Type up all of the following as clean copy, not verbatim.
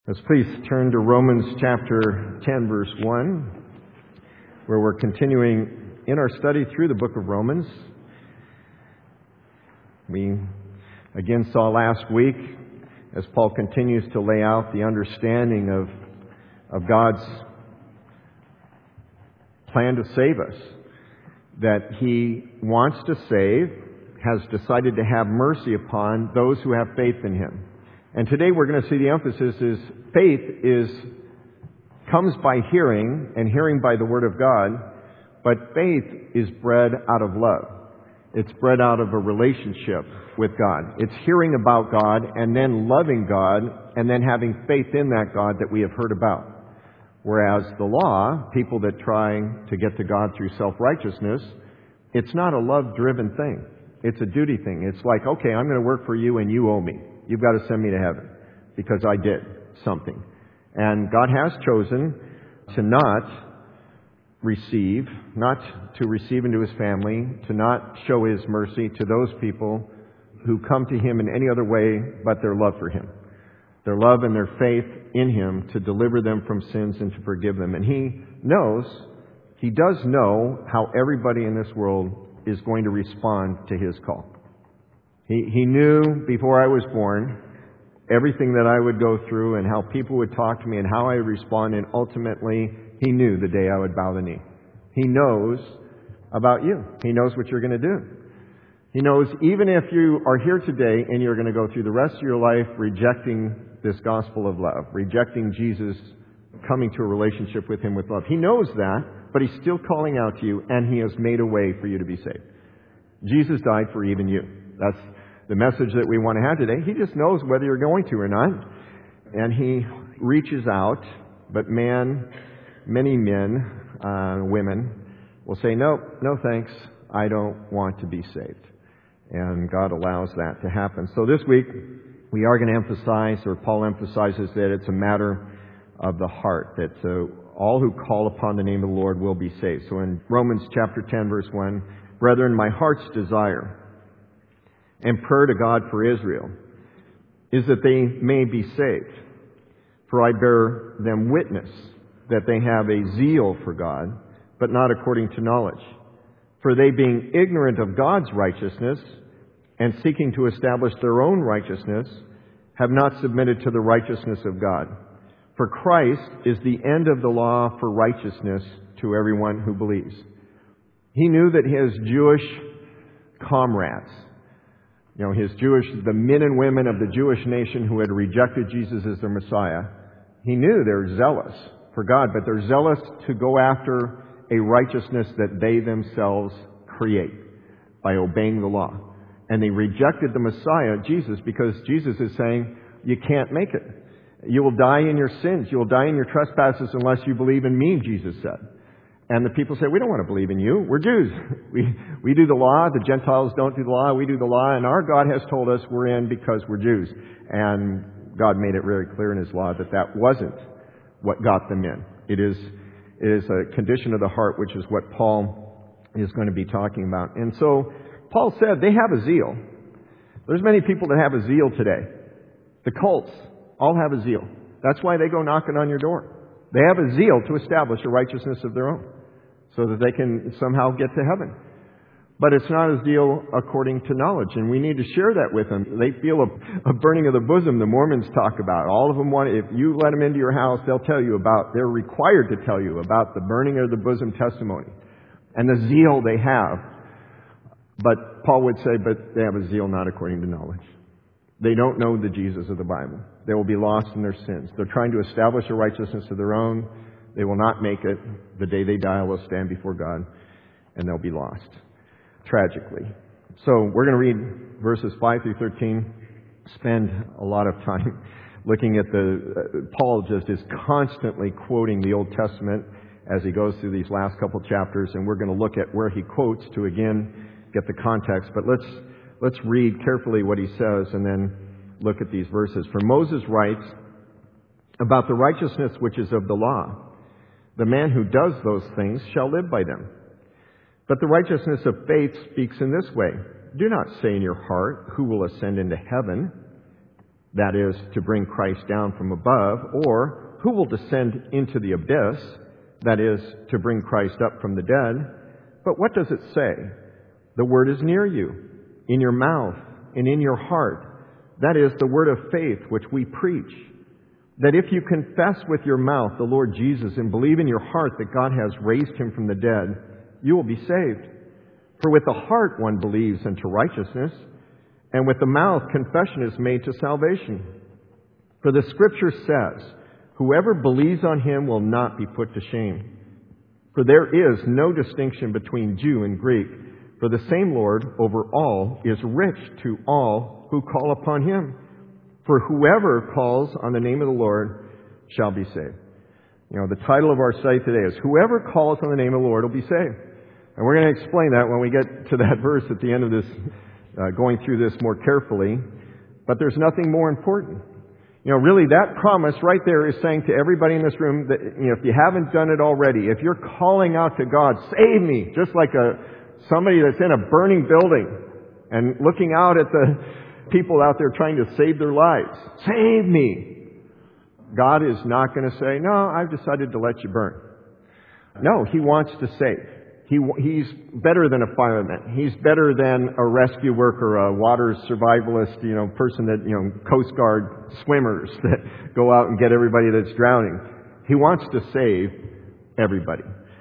Let's please turn to Romans chapter 10, verse 1, where we're continuing in our study through the book of Romans. We again saw last week, as Paul continues to lay out the understanding of God's plan to save us, that He wants to save, has decided to have mercy upon those who have faith in Him. And today we're going to see the emphasis is faith comes by hearing, and hearing by the Word of God, but faith is bred out of love. It's bred out of a relationship with God. It's hearing about God and then loving God and then having faith in that God that we have heard about. Whereas the law, people that try to get to God through self-righteousness, it's not a love-driven thing. It's a duty thing. It's like, okay, I'm going to work for you and you owe me. You've got to send me to heaven because I did something. And God has chosen to not receive into His family, to not show His mercy to those people who come to Him in any other way but their love for Him. Their love and their faith in Him to deliver them from sins and to forgive them. And He does know how everybody in this world is going to respond to His call. He knew before I was born everything that I would go through and how people would talk to me and how I would respond, and ultimately He knew the day I would bow the knee. He knows about you. He knows what you're going to do. He knows even if you are here today and you're going to go through the rest of your life rejecting this gospel of love, rejecting Jesus, coming to a relationship with Him with love. He knows that, but He's still calling out to you, and He has made a way for you to be saved. Jesus died for even you. That's the message that we want to have today. He just knows whether you're going to or not. And He reaches out, but many men, women will say, no thanks, I don't want to be saved. And God allows that to happen. So this week, we are going to emphasize, or Paul emphasizes, that it's a matter of the heart, that all who call upon the name of the Lord will be saved. So in Romans chapter 10, verse 1, brethren, my heart's desire and prayer to God for Israel is that they may be saved. For I bear them witness that they have a zeal for God, but not according to knowledge. For they, being ignorant of God's righteousness and seeking to establish their own righteousness, have not submitted to the righteousness of God. For Christ is the end of the law for righteousness to everyone who believes. He knew that His Jewish comrades, the men and women of the Jewish nation who had rejected Jesus as their Messiah, He knew they're zealous for God, but they're zealous to go after a righteousness that they themselves create by obeying the law. And they rejected the Messiah, Jesus, because Jesus is saying, you can't make it. You will die in your sins. You will die in your trespasses unless you believe in me, Jesus said. And the people say, we don't want to believe in you. We're Jews. We do the law. The Gentiles don't do the law. We do the law. And our God has told us we're in because we're Jews. And God made it very clear in His law that wasn't what got them in. It is a condition of the heart, which is what Paul is going to be talking about. And so Paul said they have a zeal. There's many people that have a zeal today. The cults all have a zeal. That's why they go knocking on your door. They have a zeal to establish a righteousness of their own so that they can somehow get to heaven. But it's not a zeal according to knowledge, and we need to share that with them. They feel a burning of the bosom the Mormons talk about. All of them if you let them into your house, they're required to tell you about the burning of the bosom testimony and the zeal they have. But Paul would say, but they have a zeal not according to knowledge. They don't know the Jesus of the Bible. They will be lost in their sins. They're trying to establish a righteousness of their own. They will not make it. The day they die, will stand before God, and they'll be lost, tragically. So we're going to read verses 5 through 13. Spend a lot of time looking at Paul just is constantly quoting the Old Testament as he goes through these last couple chapters, and we're going to look at where he quotes to again get the context. But let's read carefully what he says and then look at these verses. For Moses writes about the righteousness which is of the law. The man who does those things shall live by them. But the righteousness of faith speaks in this way. Do not say in your heart, who will ascend into heaven? that is, to bring Christ down from above, or who will descend into the abyss, that is, to bring Christ up from the dead. But what does it say? The word is near you, in your mouth and in your heart. That is the word of faith which we preach. That if you confess with your mouth the Lord Jesus and believe in your heart that God has raised him from the dead, you will be saved. For with the heart one believes unto righteousness, and with the mouth confession is made to salvation. For the Scripture says, whoever believes on him will not be put to shame. For there is no distinction between Jew and Greek, for the same Lord over all is rich to all who call upon him. For whoever calls on the name of the Lord shall be saved. You know, the title of our study today is, whoever calls on the name of the Lord will be saved. And we're going to explain that when we get to that verse at the end of this, going through this more carefully. But there's nothing more important. You know, really that promise right there is saying to everybody in this room that, you know, if you haven't done it already, if you're calling out to God, save me, just like somebody that's in a burning building and looking out at the people out there trying to save their lives. Save me. God is not going to say, no, I've decided to let you burn. No, He wants to save. He's better than a fireman. He's better than a rescue worker, a water survivalist, person that, Coast Guard swimmers that go out and get everybody that's drowning. He wants to save everybody.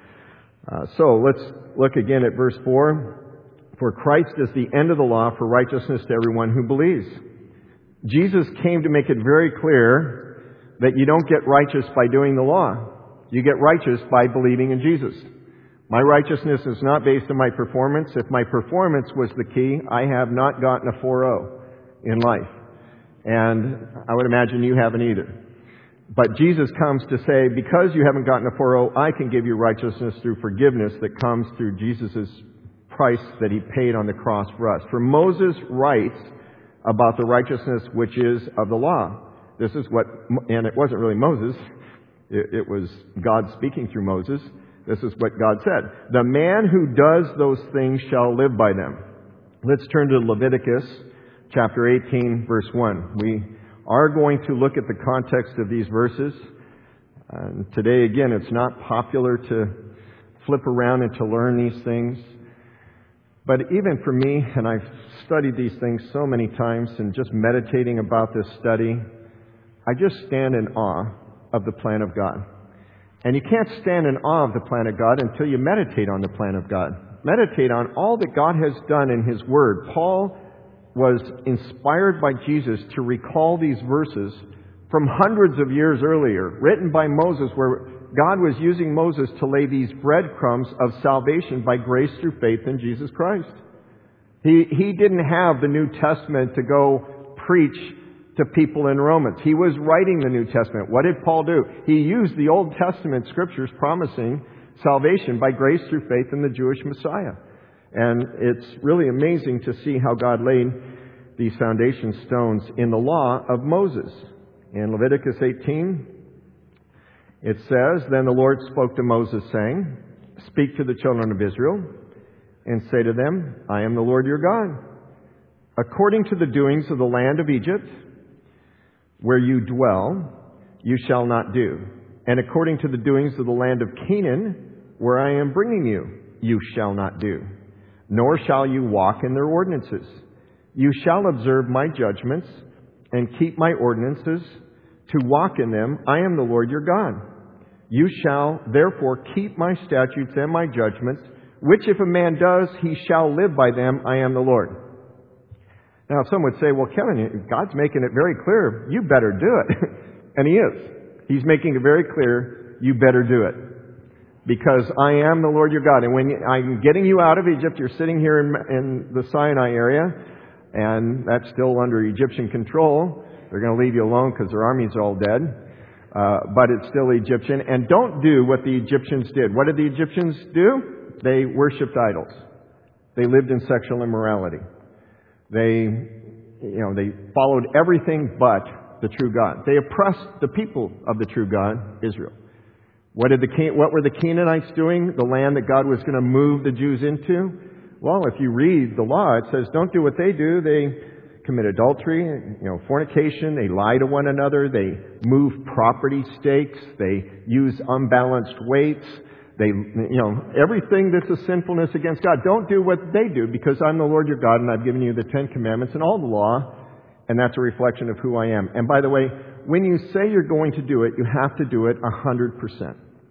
So let's look again at verse 4. For Christ is the end of the law for righteousness to everyone who believes. Jesus came to make it very clear that you don't get righteous by doing the law. You get righteous by believing in Jesus. My righteousness is not based on my performance. If my performance was the key, I have not gotten a 4.0 in life. And I would imagine you haven't either. But Jesus comes to say, because you haven't gotten a 4.0, I can give you righteousness through forgiveness that comes through Jesus' price that He paid on the cross for us. For Moses writes about the righteousness which is of the law. This is what, and it wasn't really Moses, it was God speaking through Moses. This is what God said. The man who does those things shall live by them. Let's turn to Leviticus chapter 18, verse 1. We are going to look at the context of these verses. Today, again, it's not popular to flip around and to learn these things. But even for me, and I've studied these things so many times, and just meditating about this study, I just stand in awe of the plan of God. And you can't stand in awe of the plan of God until you meditate on the plan of God. Meditate on all that God has done in His Word. Paul was inspired by Jesus to recall these verses from hundreds of years earlier, written by Moses, where God was using Moses to lay these breadcrumbs of salvation by grace through faith in Jesus Christ. He didn't have the New Testament to go preach to people in Romans. He was writing the New Testament. What did Paul do? He used the Old Testament scriptures promising salvation by grace through faith in the Jewish Messiah. And it's really amazing to see how God laid these foundation stones in the law of Moses. In Leviticus 18, it says, Then the Lord spoke to Moses, saying, Speak to the children of Israel, and say to them, I am the Lord your God. According to the doings of the land of Egypt, where you dwell, you shall not do. And according to the doings of the land of Canaan, where I am bringing you, you shall not do. Nor shall you walk in their ordinances. You shall observe my judgments and keep my ordinances to walk in them. I am the Lord your God. You shall therefore keep my statutes and my judgments, which if a man does, he shall live by them. I am the Lord. Now, some would say, well, Kevin, God's making it very clear, you better do it. And He is. He's making it very clear, you better do it. Because I am the Lord your God. And when I'm getting you out of Egypt, you're sitting here in the Sinai area, and that's still under Egyptian control. They're going to leave you alone because their armies are all dead. But it's still Egyptian. And don't do what the Egyptians did. What did the Egyptians do? They worshipped idols. They lived in sexual immorality. They followed everything but the true God. They oppressed the people of the true God, Israel. What were the Canaanites doing? The land that God was going to move the Jews into? Well, if you read the law, it says don't do what they do. They commit adultery, fornication, they lie to one another, they move property stakes, they use unbalanced weights, they, everything that's a sinfulness against God. Don't do what they do, because I'm the Lord your God and I've given you the 10 Commandments and all the law, and that's a reflection of who I am. And by the way, when you say you're going to do it, you have to do it 100%.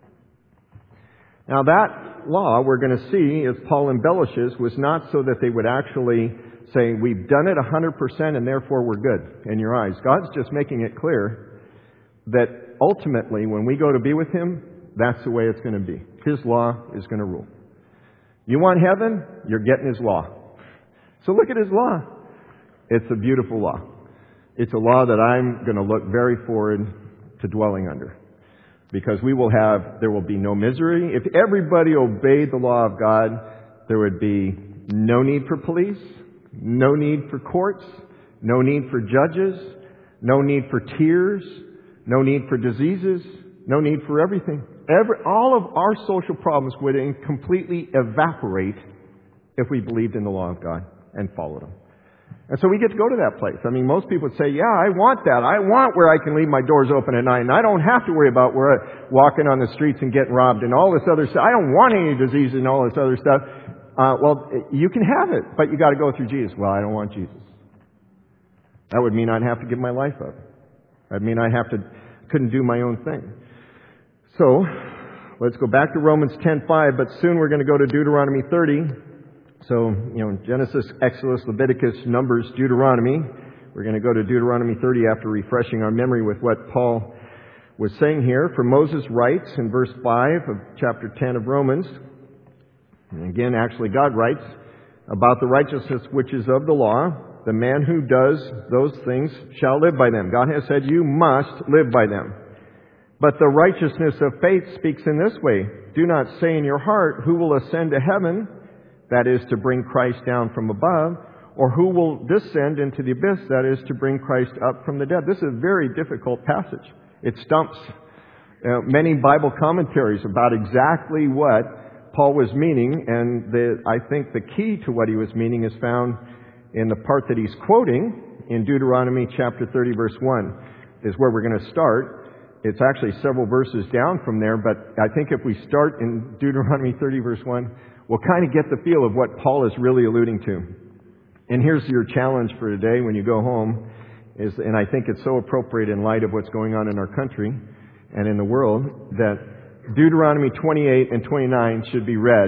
Now that law, we're going to see, as Paul embellishes, was not so that they would actually say, we've done it 100% and therefore we're good in your eyes. God's just making it clear that ultimately when we go to be with Him, that's the way it's going to be. His law is going to rule. You want heaven? You're getting His law. So look at His law. It's a beautiful law. It's a law that I'm going to look very forward to dwelling under. Because there will be no misery. If everybody obeyed the law of God, there would be no need for police, no need for courts, no need for judges, no need for tears, no need for diseases, no need for everything. All of our social problems would completely evaporate if we believed in the law of God and followed Him. And so we get to go to that place. I mean, most people would say, yeah, I want that. I want where I can leave my doors open at night and I don't have to worry about walking on the streets and getting robbed and all this other stuff. I don't want any disease and all this other stuff. Well, you can have it, but you got to go through Jesus. Well, I don't want Jesus. That would mean I'd have to give my life up. That'd mean couldn't do my own thing. So, let's go back to Romans 10:5, but soon we're going to go to Deuteronomy 30. So, Genesis, Exodus, Leviticus, Numbers, Deuteronomy. We're going to go to Deuteronomy 30 after refreshing our memory with what Paul was saying here. For Moses writes in verse 5 of chapter 10 of Romans, and again, actually God writes, about the righteousness which is of the law, the man who does those things shall live by them. God has said you must live by them. But the righteousness of faith speaks in this way. Do not say in your heart, who will ascend to heaven? That is to bring Christ down from above, or who will descend into the abyss? That is to bring Christ up from the dead. This is a very difficult passage. It stumps many Bible commentaries about exactly what Paul was meaning, and I think the key to what he was meaning is found in the part that he's quoting in Deuteronomy chapter 30, verse 1, is where we're going to start. It's actually several verses down from there, but I think if we start in Deuteronomy 30, verse 1, we'll kind of get the feel of what Paul is really alluding to. And here's your challenge for today when you go home, and I think it's so appropriate in light of what's going on in our country and in the world, that Deuteronomy 28 and 29 should be read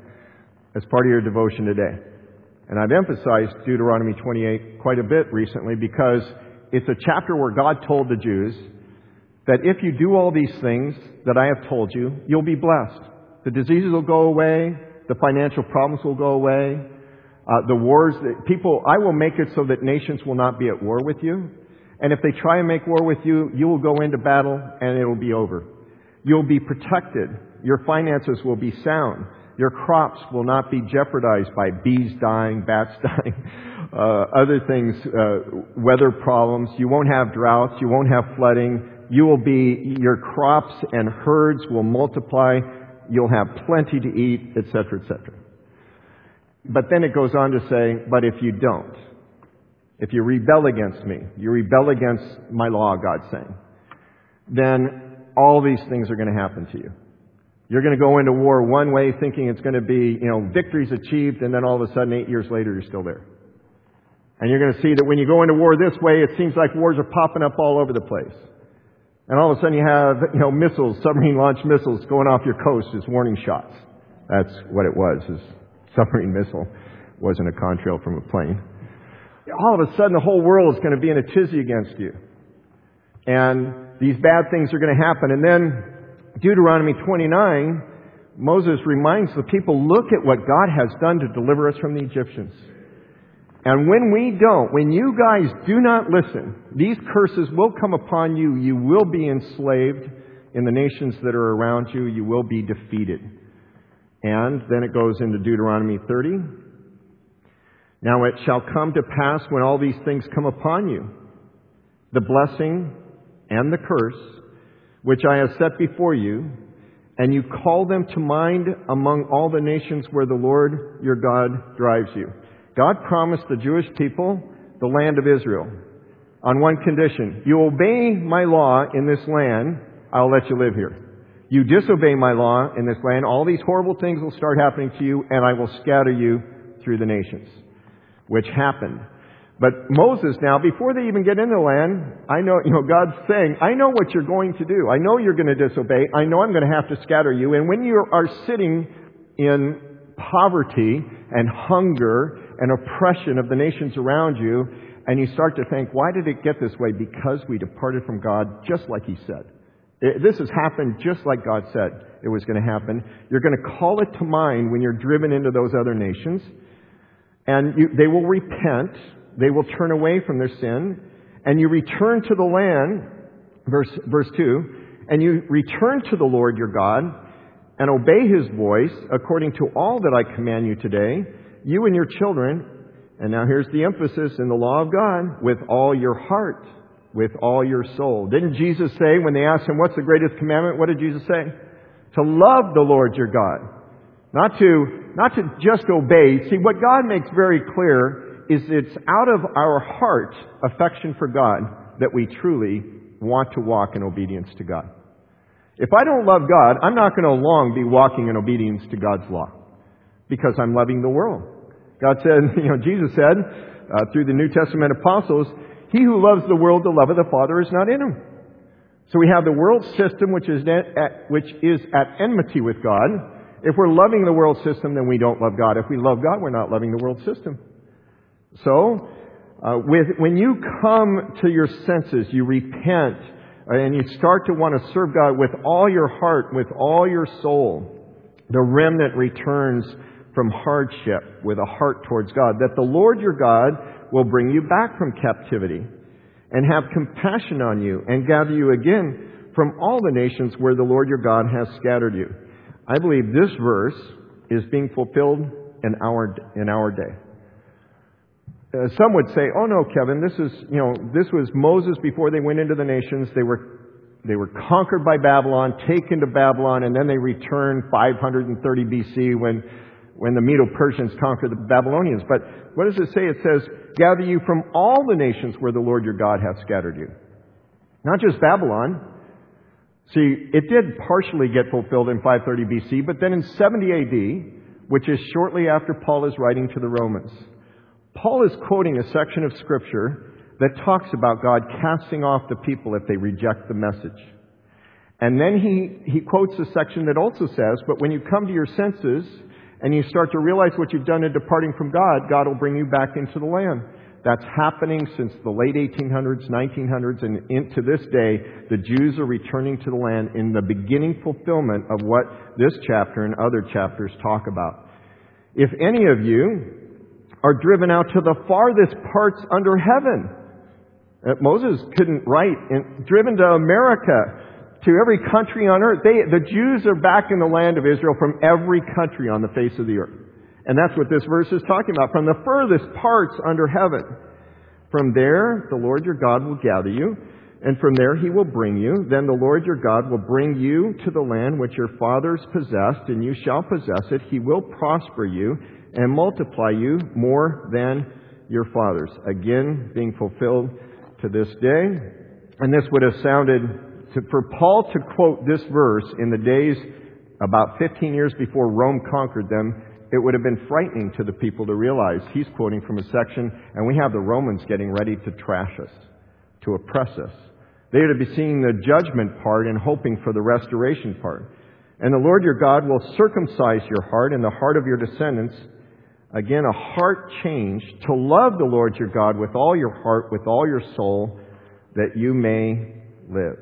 as part of your devotion today. And I've emphasized Deuteronomy 28 quite a bit recently because it's a chapter where God told the Jews that if you do all these things that I have told you, you'll be blessed. The diseases will go away. The financial problems will go away. The wars, I will make it so that nations will not be at war with you. And if they try and make war with you, you will go into battle and it will be over. You'll be protected. Your finances will be sound. Your crops will not be jeopardized by bees dying, bats dying, other things, weather problems. You won't have droughts. You won't have flooding. Your crops and herds will multiply. You'll have plenty to eat, etc., etc. But then it goes on to say, but if you don't, if you rebel against me, you rebel against my law, God's saying, then all these things are going to happen to you. You're going to go into war one way thinking it's going to be, victories achieved, and then all of a sudden 8 years later you're still there. And you're going to see that when you go into war this way, it seems like wars are popping up all over the place. And all of a sudden you have, missiles, submarine-launched missiles going off your coast as warning shots. That's what it was. This submarine missile wasn't a contrail from a plane. All of a sudden the whole world is going to be in a tizzy against you. And these bad things are going to happen. And then Deuteronomy 29, Moses reminds the people, look at what God has done to deliver us from the Egyptians. And when you guys do not listen, these curses will come upon you. You will be enslaved in the nations that are around you. You will be defeated. And then it goes into Deuteronomy 30. Now it shall come to pass when all these things come upon you, the blessing and the curse, which I have set before you, and you call them to mind among all the nations where the Lord your God drives you. God promised the Jewish people the land of Israel on one condition. You obey my law in this land, I'll let you live here. You disobey my law in this land, all these horrible things will start happening to you, and I will scatter you through the nations. Which happened. But Moses now, before they even get into the land, I know, God's saying, I know what you're going to do. I know you're going to disobey. I know I'm going to have to scatter you. And when you are sitting in poverty and hunger and oppression of the nations around you, and you start to think, why did it get this way? Because we departed from God, just like He said. This has happened just like God said it was going to happen. You're going to call it to mind when you're driven into those other nations. And they will repent. They will turn away from their sin. And you return to the land, verse 2, and you return to the Lord your God and obey His voice according to all that I command you today, you and your children. And now here's the emphasis in the law of God, with all your heart, with all your soul. Didn't Jesus say, when they asked Him, what's the greatest commandment? What did Jesus say? To love the Lord your God. Not to just obey. See, what God makes very clear is it's out of our heart affection for God that we truly want to walk in obedience to God. If I don't love God, I'm not going to long be walking in obedience to God's law because I'm loving the world. God said, Jesus said, through the New Testament apostles, he who loves the world, the love of the Father is not in him. So we have the world system which is at enmity with God. If we're loving the world system, then we don't love God. If we love God, we're not loving the world system. So, when you come to your senses, you repent, and you start to want to serve God with all your heart, with all your soul, the remnant returns from hardship with a heart towards God, that the Lord your God will bring you back from captivity and have compassion on you and gather you again from all the nations where the Lord your God has scattered you. I believe this verse is being fulfilled in our day. Some would say, "Oh no, Kevin, this was Moses before they went into the nations. They were conquered by Babylon, taken to Babylon, and then they returned 530 BC when the Medo-Persians conquered the Babylonians." But what does it say? It says, "Gather you from all the nations where the Lord your God hath scattered you." Not just Babylon. See, it did partially get fulfilled in 530 BC, but then in 70 AD, which is shortly after Paul is writing to the Romans, Paul is quoting a section of Scripture that talks about God casting off the people if they reject the message. And then he quotes a section that also says, but when you come to your senses and you start to realize what you've done in departing from God, God will bring you back into the land. That's happening since the late 1800s, 1900s, and into this day, the Jews are returning to the land in the beginning fulfillment of what this chapter and other chapters talk about. If any of you are driven out to the farthest parts under heaven, Moses couldn't write, driven to America, to every country on earth. The Jews are back in the land of Israel from every country on the face of the earth. And that's what this verse is talking about. From the furthest parts under heaven. From there, the Lord your God will gather you, and from there He will bring you. Then the Lord your God will bring you to the land which your fathers possessed, and you shall possess it. He will prosper you and multiply you more than your fathers. Again, being fulfilled to this day. And this would have sounded, for Paul to quote this verse in the days about 15 years before Rome conquered them, it would have been frightening to the people to realize he's quoting from a section, and we have the Romans getting ready to trash us, to oppress us. They would be seeing the judgment part and hoping for the restoration part. And the Lord your God will circumcise your heart and the heart of your descendants. Again, a heart change to love the Lord your God with all your heart, with all your soul, that you may live.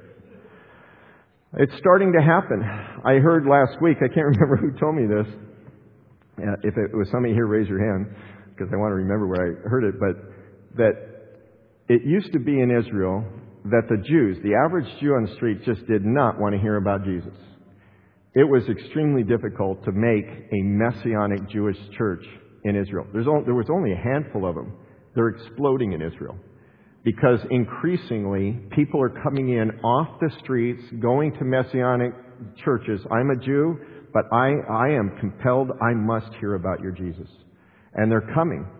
It's starting to happen. I heard last week, I can't remember who told me this. If it was somebody here, raise your hand, because I want to remember where I heard it. But that it used to be in Israel that the Jews, the average Jew on the street, just did not want to hear about Jesus. It was extremely difficult to make a Messianic Jewish church in Israel. There was only a handful of them. They're exploding in Israel. Because increasingly, people are coming in off the streets, going to Messianic churches. I'm a Jew, but I am compelled, I must hear about your Jesus. And they're coming.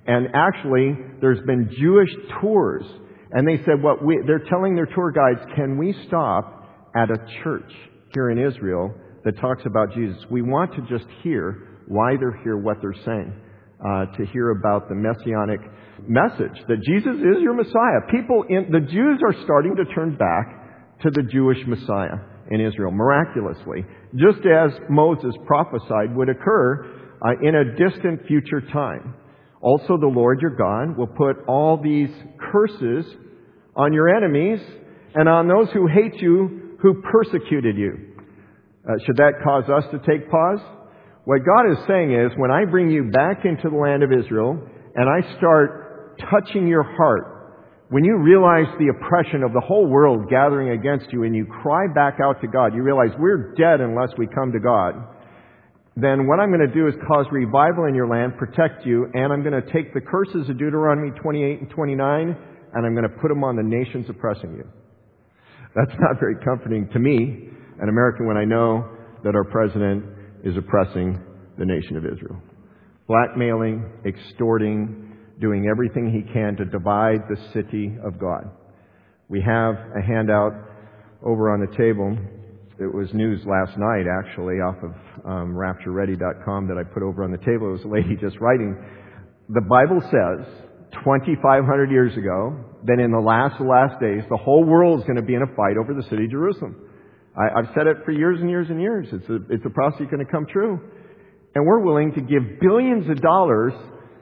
And actually, there's been Jewish tours. And they said, they're telling their tour guides, can we stop at a church here in Israel that talks about Jesus? We want to just hear why they're here, what they're saying, to hear about the messianic message that Jesus is your Messiah. The Jews are starting to turn back to the Jewish Messiah in Israel, miraculously, just as Moses prophesied would occur in a distant future time. Also, the Lord your God will put all these curses on your enemies and on those who hate you, who persecuted you. Should that cause us to take pause? What God is saying is, when I bring you back into the land of Israel and I start touching your heart, when you realize the oppression of the whole world gathering against you and you cry back out to God, you realize we're dead unless we come to God, then what I'm going to do is cause revival in your land, protect you, and I'm going to take the curses of Deuteronomy 28 and 29, and I'm going to put them on the nations oppressing you. That's not very comforting to me, an American, when I know that our president is oppressing the nation of Israel. Blackmailing, extorting, doing everything he can to divide the city of God. We have a handout over on the table. It was news last night, actually, off of raptureready.com that I put over on the table. It was a lady just writing. The Bible says, 2,500 years ago, that in the last days, the whole world is going to be in a fight over the city of Jerusalem. I've said it for years and years and years. It's a prophecy going to come true. And we're willing to give billions of dollars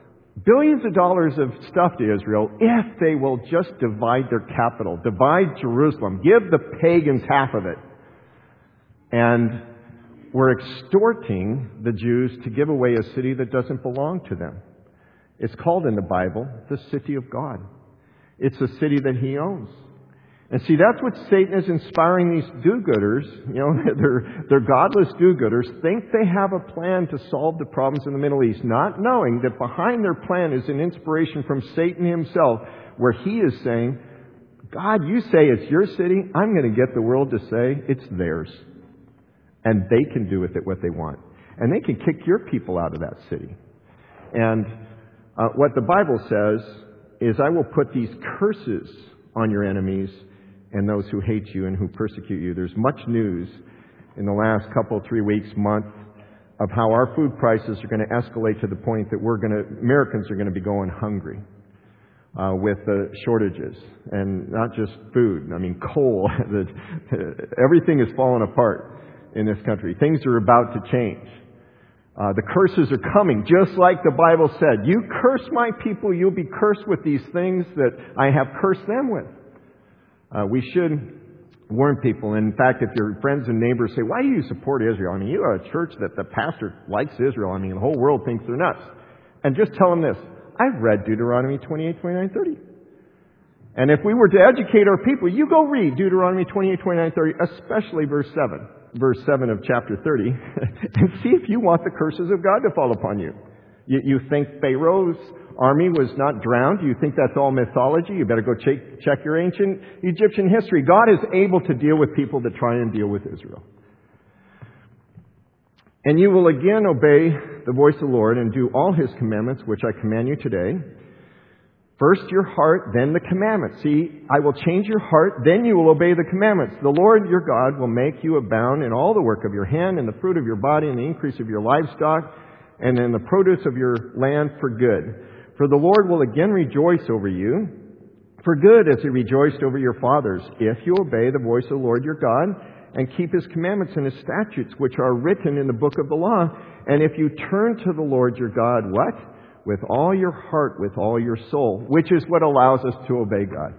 of stuff to Israel if they will just divide their capital, divide Jerusalem, give the pagans half of it. And we're extorting the Jews to give away a city that doesn't belong to them. It's called in the Bible the city of God. It's a city that He owns. And see, that's what Satan is inspiring these do-gooders, they're godless do-gooders, think they have a plan to solve the problems in the Middle East, not knowing that behind their plan is an inspiration from Satan himself, where he is saying, God, you say it's your city, I'm going to get the world to say it's theirs. And they can do with it what they want. And they can kick your people out of that city. And what the Bible says is, I will put these curses on your enemies and those who hate you and who persecute you. There's much news in the last couple, 3 weeks, month, of how our food prices are going to escalate to the point that Americans are going to be going hungry with the shortages. And not just food. I mean, coal. Everything is falling apart in this country. Things are about to change. The curses are coming, just like the Bible said. You curse my people, you'll be cursed with these things that I have cursed them with. We should warn people. In fact, if your friends and neighbors say, why do you support Israel? I mean, you are a church that the pastor likes Israel. I mean, the whole world thinks they're nuts. And just tell them this. I've read Deuteronomy 28, 29, 30. And if we were to educate our people, you go read Deuteronomy 28, 29, 30, especially verse 7 of chapter 30, and see if you want the curses of God to fall upon you. You think Pharaoh's army was not drowned? You think that's all mythology? You better go check your ancient Egyptian history. God is able to deal with people that try and deal with Israel. And you will again obey the voice of the Lord and do all His commandments, which I command you today. First your heart, then the commandments. See, I will change your heart, then you will obey the commandments. The Lord your God will make you abound in all the work of your hand, and the fruit of your body, and the increase of your livestock, and in the produce of your land for good. For the Lord will again rejoice over you, for good as He rejoiced over your fathers, if you obey the voice of the Lord your God, and keep His commandments and His statutes, which are written in the book of the law. And if you turn to the Lord your God, what? With all your heart, with all your soul, which is what allows us to obey God.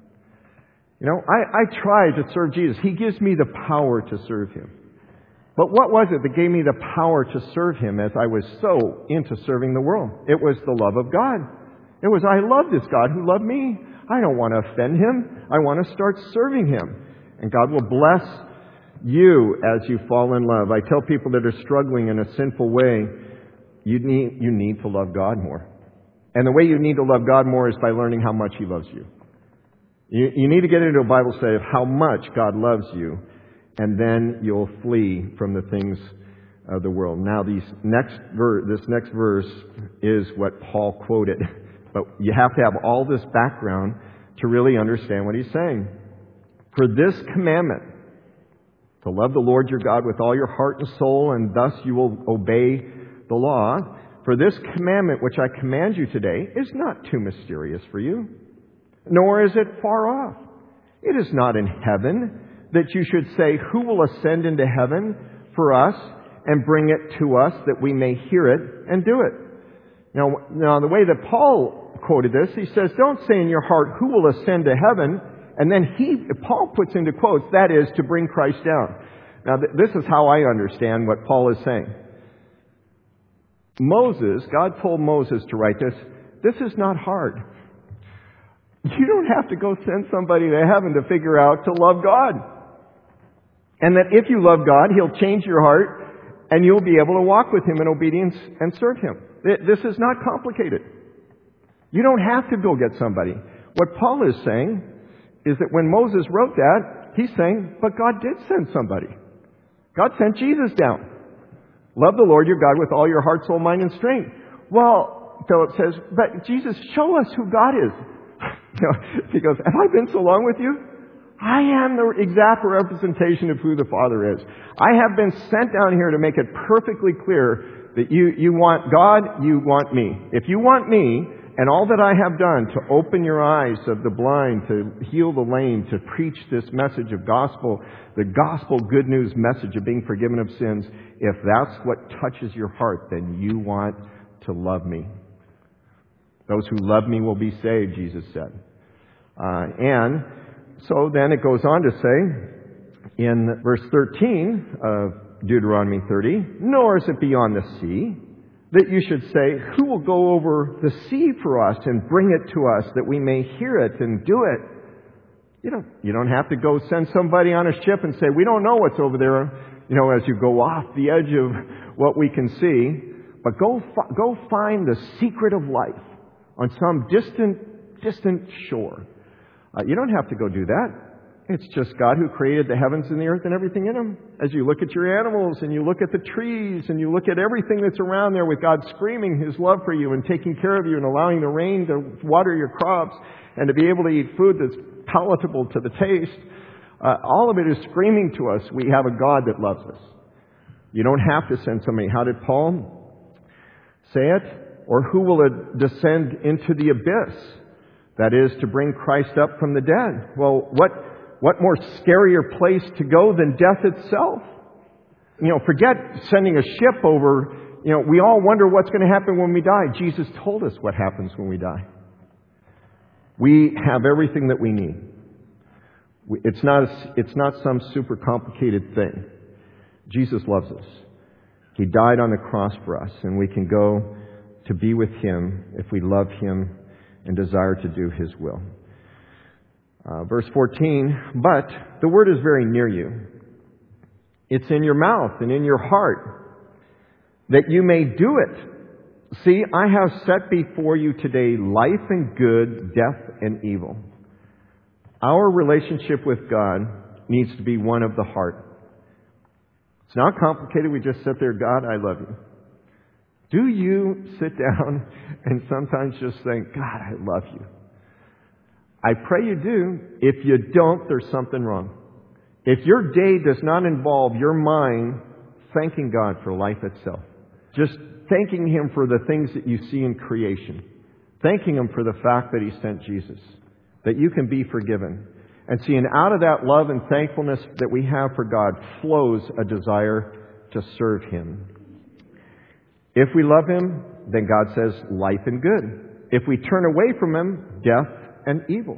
I try to serve Jesus. He gives me the power to serve Him. But what was it that gave me the power to serve Him as I was so into serving the world? It was the love of God. It was, I love this God who loved me. I don't want to offend Him. I want to start serving Him. And God will bless you as you fall in love. I tell people that are struggling in a sinful way, you need to love God more. And the way you need to love God more is by learning how much He loves you. You need to get into a Bible study of how much God loves you, and then you'll flee from the things of the world. Now, this next verse is what Paul quoted But you have to have all this background to really understand what he's saying. For this commandment, to love the Lord your God with all your heart and soul, and thus you will obey the law. For this commandment which I command you today is not too mysterious for you, nor is it far off. It is not in heaven that you should say, who will ascend into heaven for us and bring it to us that we may hear it and do it. Now the way that Paul quoted this, he says, don't say in your heart, who will ascend to heaven? And then Paul puts into quotes, that is, to bring Christ down. Now this is how I understand what Paul is saying. God told Moses to write this. This is not hard. You don't have to go send somebody to heaven to figure out to love God. And that if you love God, He'll change your heart and you'll be able to walk with Him in obedience and serve Him. This is not complicated. You don't have to go get somebody. What Paul is saying is that when Moses wrote that, he's saying, but God did send somebody. God sent Jesus down. Love the Lord your God with all your heart, soul, mind, and strength. Well, Philip says, but Jesus, show us who God is. He goes, have I been so long with you? I am the exact representation of who the Father is. I have been sent down here to make it perfectly clear that you want God, you want me. If you want me, and all that I have done to open your eyes of the blind, to heal the lame, to preach this message of gospel, the gospel good news message of being forgiven of sins, if that's what touches your heart, then you want to love me. Those who love me will be saved, Jesus said. And so then it goes on to say in verse 13 of Deuteronomy 30, nor is it beyond the sea, that you should say, who will go over the sea for us and bring it to us that we may hear it and do it? You don't have to go send somebody on a ship and say, we don't know what's over there, as you go off the edge of what we can see. But go find the secret of life on some distant shore. You don't have to go do that. It's just God who created the heavens and the earth and everything in them. As you look at your animals and you look at the trees and you look at everything that's around there with God screaming His love for you and taking care of you and allowing the rain to water your crops and to be able to eat food that's palatable to the taste, all of it is screaming to us, we have a God that loves us. You don't have to send somebody. How did Paul say it? Or who will descend into the abyss? That is, to bring Christ up from the dead. Well, what more scarier place to go than death itself? Forget sending a ship over. We all wonder what's going to happen when we die. Jesus told us what happens when we die. We have everything that we need. It's not some super complicated thing. Jesus loves us. He died on the cross for us, and we can go to be with Him if we love Him and desire to do His will. Verse 14, but the word is very near you. It's in your mouth and in your heart, that you may do it. See, I have set before you today life and good, death and evil. Our relationship with God needs to be one of the heart. It's not complicated. We just sit there, God, I love you. Do you sit down and sometimes just think, God, I love you? I pray you do. If you don't, there's something wrong. If your day does not involve your mind thanking God for life itself, just thanking Him for the things that you see in creation, thanking Him for the fact that He sent Jesus, that you can be forgiven. And see, and out of that love and thankfulness that we have for God flows a desire to serve Him. If we love Him, then God says life and good. If we turn away from Him, death and evil.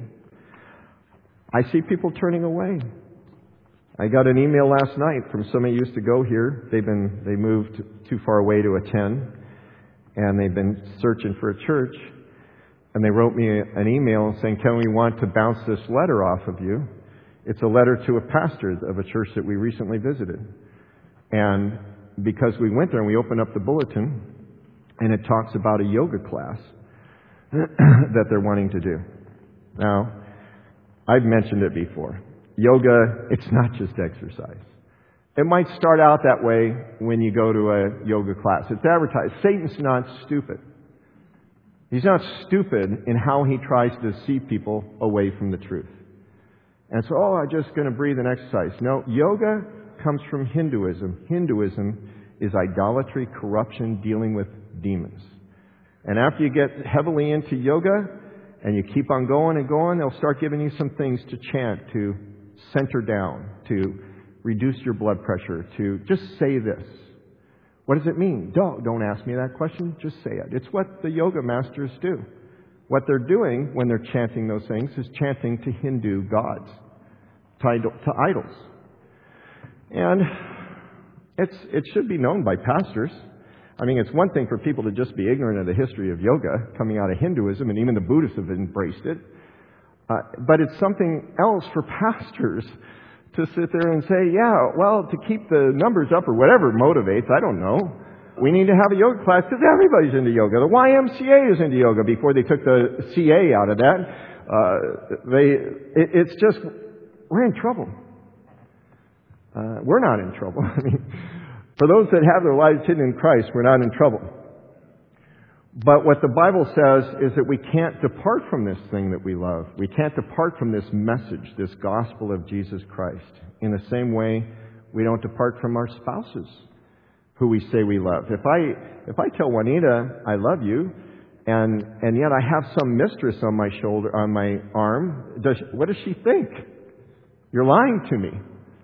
I see people turning away. I got an email last night from somebody who used to go here. They moved too far away to attend, and they've been searching for a church. And they wrote me an email saying, Ken, we want to bounce this letter off of you. It's a letter to a pastor of a church that we recently visited. And because we went there and we opened up the bulletin, and it talks about a yoga class that they're wanting to do. Now, I've mentioned it before. Yoga, it's not just exercise. It might start out that way when you go to a yoga class. It's advertised. Satan's not stupid. He's not stupid in how he tries to deceive people away from the truth. And so, I'm just going to breathe and exercise. No, yoga comes from Hinduism. Hinduism is idolatry, corruption, dealing with demons. And after you get heavily into yoga and you keep on going and going, they'll start giving you some things to chant, to center down, to reduce your blood pressure, to just say this. What does it mean? Don't ask me that question. Just say it. It's what the yoga masters do. What they're doing when they're chanting those things is chanting to Hindu gods, to idols. And it should be known by pastors. I mean, it's one thing for people to just be ignorant of the history of yoga coming out of Hinduism, and even the Buddhists have embraced it. But it's something else for pastors to sit there and say, yeah, well, to keep the numbers up or whatever motivates, I don't know. We need to have a yoga class because everybody's into yoga. The YMCA is into yoga before they took the CA out of that. It's just, we're in trouble. We're not in trouble. I mean, for those that have their lives hidden in Christ, we're not in trouble. But what the Bible says is that we can't depart from this thing that we love. We can't depart from this message, this gospel of Jesus Christ. In the same way, we don't depart from our spouses who we say we love. If I tell Juanita I love you, and yet I have some mistress on my shoulder, on my arm, what does she think? You're lying to me.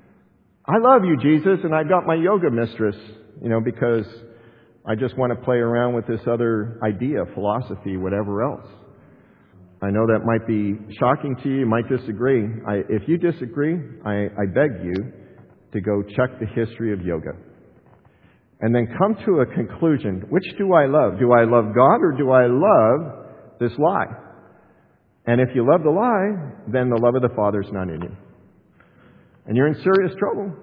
I love you, Jesus, and I've got my yoga mistress, because I just want to play around with this other idea, philosophy, whatever else. I know that might be shocking to you. You might disagree. If you disagree, I beg you to go check the history of yoga. And then come to a conclusion. Which do I love? Do I love God or do I love this lie? And if you love the lie, then the love of the Father is not in you. And you're in serious trouble.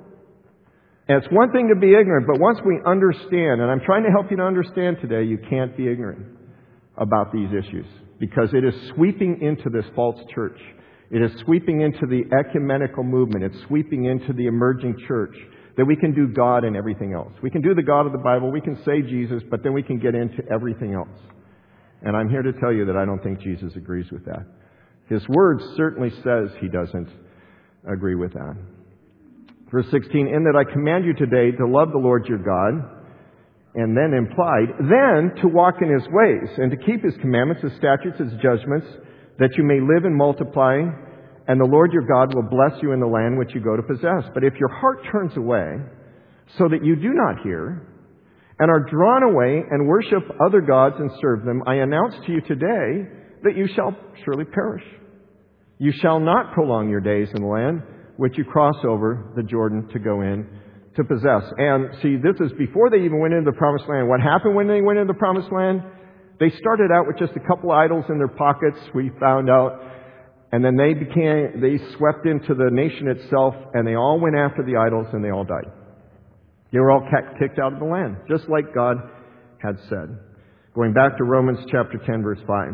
And it's one thing to be ignorant, but once we understand, and I'm trying to help you to understand today, you can't be ignorant about these issues because it is sweeping into this false church. It is sweeping into the ecumenical movement. It's sweeping into the emerging church that we can do God and everything else. We can do the God of the Bible. We can say Jesus, but then we can get into everything else. And I'm here to tell you that I don't think Jesus agrees with that. His word certainly says he doesn't agree with that. Verse 16, in that I command you today to love the Lord your God, and then implied, then to walk in his ways, and to keep his commandments, his statutes, his judgments, that you may live and multiply, and the Lord your God will bless you in the land which you go to possess. But if your heart turns away, so that you do not hear, and are drawn away and worship other gods and serve them, I announce to you today that you shall surely perish. You shall not prolong your days in the land which you cross over the Jordan to go in to possess. And see, this is before they even went into the promised land. What happened when they went into the promised land? They started out with just a couple idols in their pockets, we found out. And then they swept into the nation itself, and they all went after the idols, and they all died. They were all kicked out of the land, just like God had said. Going back to Romans chapter 10, verse 5.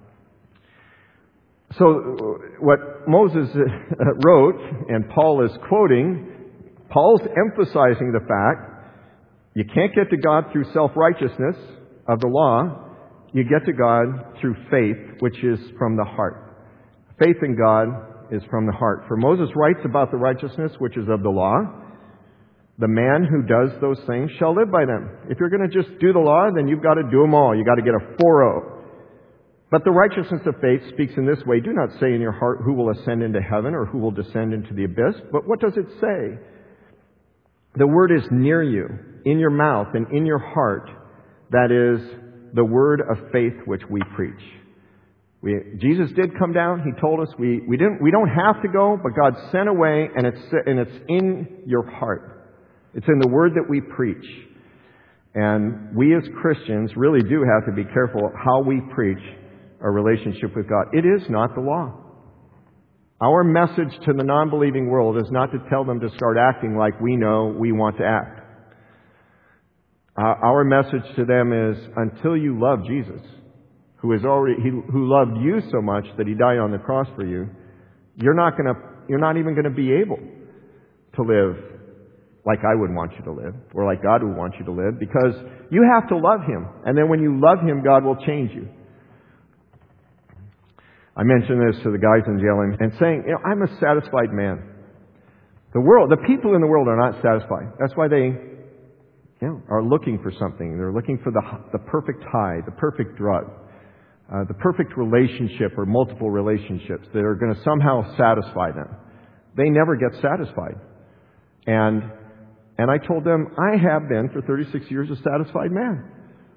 So what Moses wrote, and Paul is quoting, Paul's emphasizing the fact you can't get to God through self-righteousness of the law. You get to God through faith, which is from the heart. Faith in God is from the heart. For Moses writes about the righteousness which is of the law. The man who does those things shall live by them. If you're going to just do the law, then you've got to do them all. You've got to get a 4-0. But the righteousness of faith speaks in this way. Do not say in your heart who will ascend into heaven or who will descend into the abyss. But what does it say? The word is near you, in your mouth and in your heart. That is the word of faith which we preach. Jesus did come down. He told us we don't have to go, but God sent away, and it's in your heart. It's in the word that we preach. And we as Christians really do have to be careful how we preach our relationship with God. It is not the law. Our message to the non-believing world is not to tell them to start acting like we know we want to act. Our message to them is, until you love Jesus, who loved you so much that he died on the cross for you, you're not even going to be able to live like I would want you to live, or like God would want you to live, because you have to love him. And then when you love him, God will change you. I mentioned this to the guys in jail and saying, I'm a satisfied man. The people in the world are not satisfied. That's why they are looking for something. They're looking for the perfect high, the perfect drug, the perfect relationship or multiple relationships that are going to somehow satisfy them. They never get satisfied. And I told them, I have been for 36 years a satisfied man.